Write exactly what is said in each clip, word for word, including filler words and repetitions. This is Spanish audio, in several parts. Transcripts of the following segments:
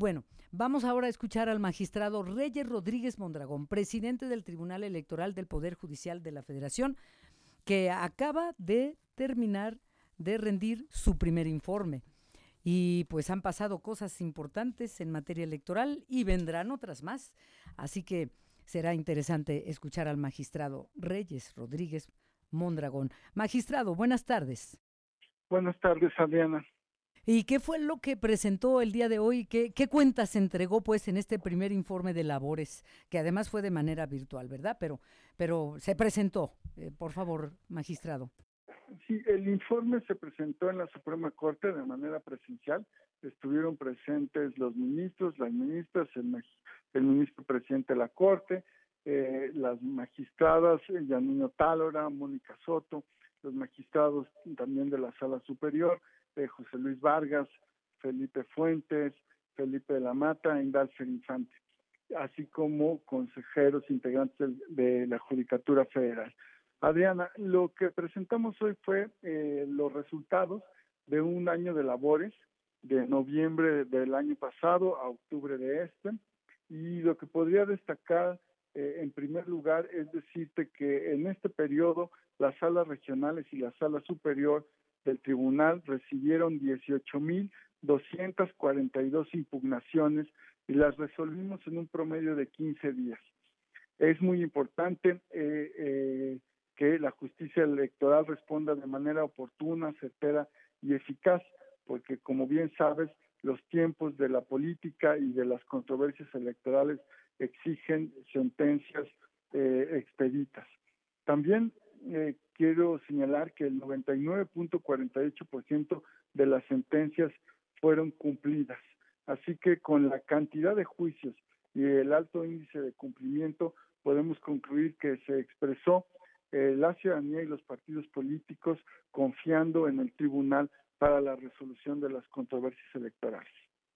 Bueno, vamos ahora a escuchar al magistrado Reyes Rodríguez Mondragón, presidente del Tribunal Electoral del Poder Judicial de la Federación, que acaba de terminar de rendir su primer informe. Y pues han pasado cosas importantes en materia electoral y vendrán otras más. Así que será interesante escuchar al magistrado Reyes Rodríguez Mondragón. Magistrado, buenas tardes. Buenas tardes, Adriana. ¿Y qué fue lo que presentó el día de hoy? ¿Qué, qué cuentas entregó pues en este primer informe de labores, que además fue de manera virtual, ¿verdad? Pero, pero se presentó. Eh, por favor, magistrado. Sí, el informe se presentó en la Suprema Corte de manera presencial. Estuvieron presentes los ministros, las ministras, el, el ministro presidente de la Corte, eh, las magistradas eh, Yanino Tálora, Mónica Soto, los magistrados también de la Sala Superior, eh, José Luis Vargas, Felipe Fuentes, Felipe de la Mata, Indalfer Infante, así como consejeros integrantes de la Judicatura Federal. Adriana, lo que presentamos hoy fue eh, los resultados de un año de labores, de noviembre del año pasado a octubre de este, y lo que podría destacar eh, en primer lugar es decirte que en este periodo las salas regionales y la sala superior del tribunal recibieron dieciocho mil doscientas cuarenta y dos impugnaciones y las resolvimos en un promedio de quince días. Es muy importante eh, eh, que la justicia electoral responda de manera oportuna, certera y eficaz, porque como bien sabes, los tiempos de la política y de las controversias electorales exigen sentencias eh, expeditas. También eh, quiero señalar que el noventa y nueve punto cuarenta y ocho por ciento de las sentencias fueron cumplidas, así que con la cantidad de juicios y el alto índice de cumplimiento podemos concluir que se expresó eh, la ciudadanía y los partidos políticos confiando en el tribunal para la resolución de las controversias electorales.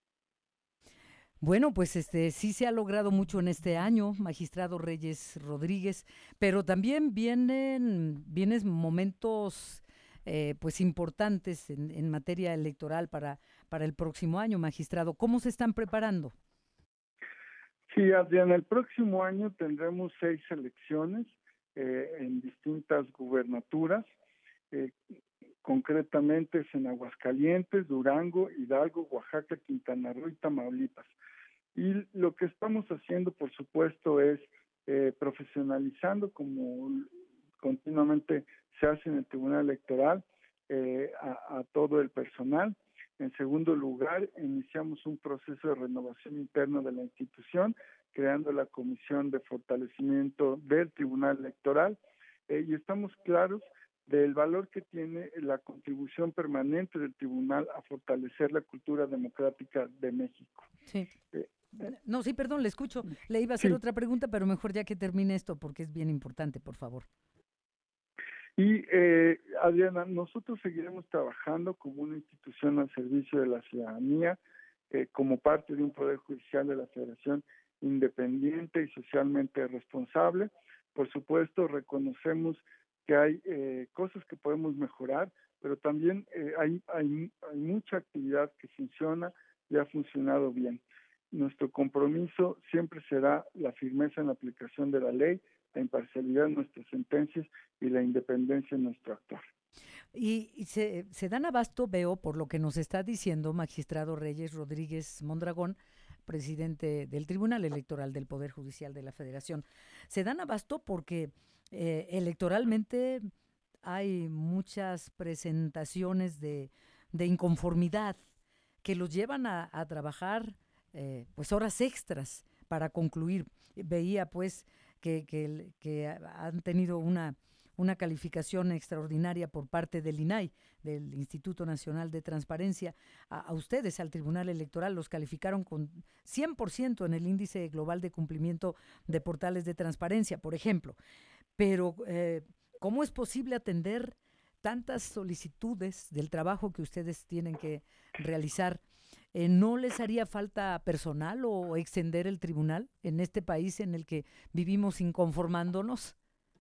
Bueno, pues este sí se ha logrado mucho en este año, magistrado Reyes Rodríguez, pero también vienen, vienen momentos eh, pues importantes en, en materia electoral para, para el próximo año, magistrado. ¿Cómo se están preparando? Sí, Adriana, el próximo año tendremos seis elecciones eh, en distintas gubernaturas, eh, concretamente es en Aguascalientes, Durango, Hidalgo, Oaxaca, Quintana Roo y Tamaulipas. Y lo que estamos haciendo, por supuesto, es eh, profesionalizando, como continuamente se hace en el Tribunal Electoral, eh, a, a todo el personal. En segundo lugar, iniciamos un proceso de renovación interna de la institución, creando la Comisión de Fortalecimiento del Tribunal Electoral, eh, y estamos claros del valor que tiene la contribución permanente del tribunal a fortalecer la cultura democrática de México. Sí. Eh, no, sí, perdón, le escucho. Le iba a hacer sí. otra pregunta, pero mejor ya que termine esto, porque es bien importante, por favor. Y, eh, Adriana, nosotros seguiremos trabajando como una institución al servicio de la ciudadanía, eh, como parte de un Poder Judicial de la Federación independiente y socialmente responsable. Por supuesto, reconocemos que hay eh, cosas que podemos mejorar, pero también eh, hay, hay, hay mucha actividad que funciona y ha funcionado bien. Nuestro compromiso siempre será la firmeza en la aplicación de la ley, la imparcialidad en nuestras sentencias y la independencia en nuestro actuar. Y, y se, se dan abasto, veo, por lo que nos está diciendo magistrado Reyes Rodríguez Mondragón, presidente del Tribunal Electoral del Poder Judicial de la Federación, se dan abasto porque eh, electoralmente hay muchas presentaciones de, de inconformidad que los llevan a, a trabajar eh, pues horas extras para concluir. Veía pues que, que, que han tenido una, una calificación extraordinaria por parte del I N A I, del Instituto Nacional de Transparencia. A, a ustedes, al Tribunal Electoral, los calificaron con cien por ciento en el índice global de cumplimiento de portales de transparencia, por ejemplo. Pero, eh, ¿cómo es posible atender tantas solicitudes del trabajo que ustedes tienen que realizar? Eh, ¿No les haría falta personal o extender el tribunal en este país en el que vivimos inconformándonos?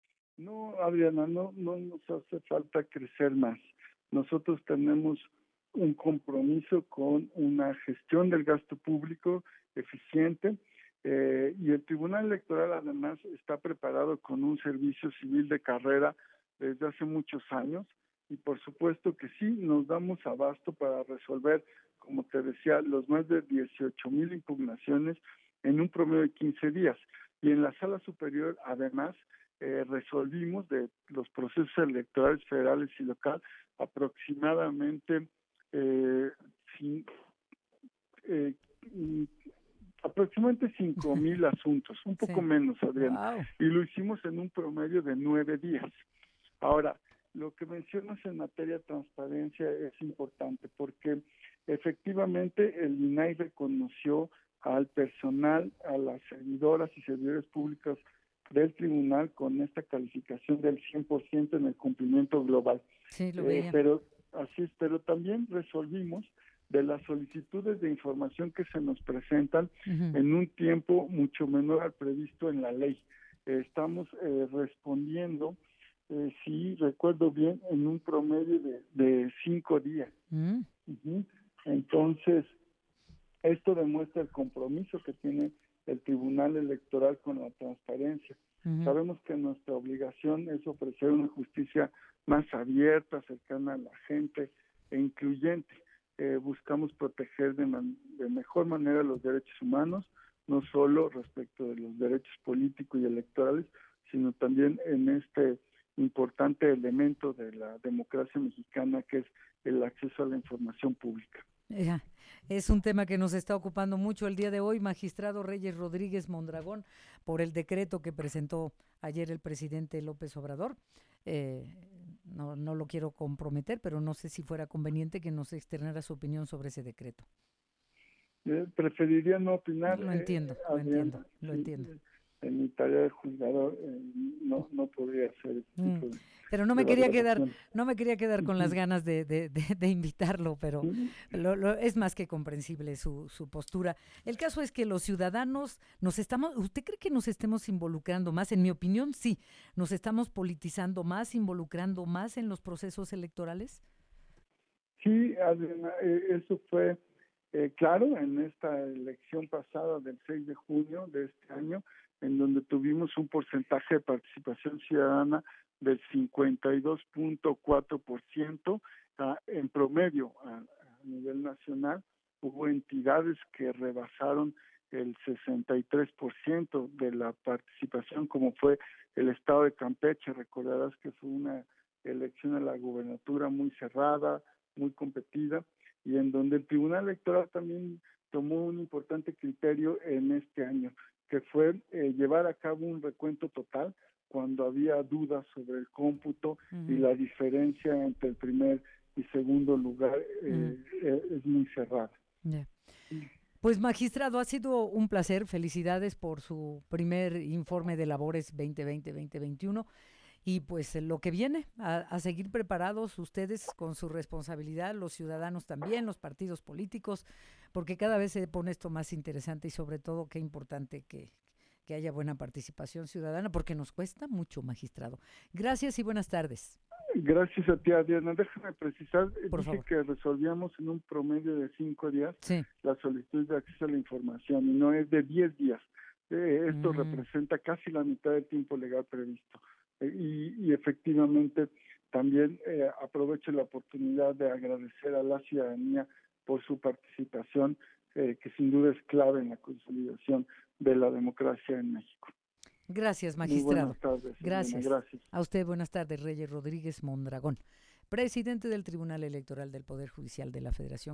No, Adriana, no, no nos hace falta crecer más. Nosotros tenemos un compromiso con una gestión del gasto público eficiente, eh, y el Tribunal Electoral además está preparado con un servicio civil de carrera desde hace muchos años, y por supuesto que sí, nos damos abasto para resolver, como te decía, los más de dieciocho mil impugnaciones en un promedio de quince días. Y en la Sala Superior, además, eh, resolvimos de los procesos electorales federales y local aproximadamente eh, sin, eh, aproximadamente cinco mil asuntos, un poco sí. menos, Adriana, wow. Y lo hicimos en un promedio de nueve días. Ahora, lo que mencionas en materia de transparencia es importante porque efectivamente el I N A I reconoció al personal, a las servidoras y servidores públicos del tribunal con esta calificación del cien por ciento en el cumplimiento global. Sí, lo veía. Eh, pero así es, pero también resolvimos de las solicitudes de información que se nos presentan uh-huh. en un tiempo mucho menor al previsto en la ley. Eh, estamos eh, respondiendo, eh, si recuerdo bien, en un promedio de, de cinco días. Uh-huh. Uh-huh. Entonces, esto demuestra el compromiso que tiene el Tribunal Electoral con la transparencia. Uh-huh. Sabemos que nuestra obligación es ofrecer una justicia más abierta, cercana a la gente e incluyente. Eh, buscamos proteger de, man- de mejor manera los derechos humanos, no solo respecto de los derechos políticos y electorales, sino también en este importante elemento de la democracia mexicana que es el acceso a la información pública. Yeah. Es un tema que nos está ocupando mucho el día de hoy, magistrado Reyes Rodríguez Mondragón, por el decreto que presentó ayer el presidente López Obrador. Eh, no, no lo quiero comprometer, pero no sé si fuera conveniente que nos externara su opinión sobre ese decreto. Eh, preferiría no opinar. Lo entiendo, eh, lo Adriana, entiendo, lo sí, entiendo. En mi tarea de juzgador eh, no, no podría hacer este mm. tipo de... Pero no me quería quedar, no me quería quedar con las ganas de, de, de, de invitarlo, pero lo, lo, es más que comprensible su, su postura. El caso es que los ciudadanos nos estamos, ¿usted cree que nos estemos involucrando más? En mi opinión, sí. ¿Nos estamos politizando más, involucrando más en los procesos electorales? Sí, Adriana, eh, eso fue eh, claro en esta elección pasada del seis de junio de este año, en donde tuvimos un porcentaje de participación ciudadana del cincuenta y dos punto cuatro por ciento uh, en promedio a, a nivel nacional. Hubo entidades que rebasaron el sesenta y tres por ciento de la participación, como fue el estado de Campeche. Recordarás que fue una elección a la gubernatura muy cerrada, muy competida, y en donde el Tribunal Electoral también tomó un importante criterio en este año, que fue eh, llevar a cabo un recuento total cuando había dudas sobre el cómputo uh-huh. y la diferencia entre el primer y segundo lugar eh, uh-huh. eh, es muy cerrada. Yeah. Pues magistrado, ha sido un placer, felicidades por su primer informe de labores veinte veinte veinte veintiuno y pues lo que viene, a, a seguir preparados ustedes con su responsabilidad, los ciudadanos también, los partidos políticos, porque cada vez se pone esto más interesante y sobre todo qué importante que que haya buena participación ciudadana, porque nos cuesta mucho, magistrado. Gracias y buenas tardes. Gracias a ti, Adriana. Déjame precisar, Por dije favor. que resolvíamos en un promedio de cinco días sí. la solicitud de acceso a la información, y no es de diez días. Eh, esto mm. representa casi la mitad del tiempo legal previsto. Eh, y, y efectivamente también eh, aprovecho la oportunidad de agradecer a la ciudadanía por su participación, eh, que sin duda es clave en la consolidación de la democracia en México. Gracias, magistrado. Muy buenas tardes. Gracias. Elena, gracias. A usted, buenas tardes, Reyes Rodríguez Mondragón, presidente del Tribunal Electoral del Poder Judicial de la Federación.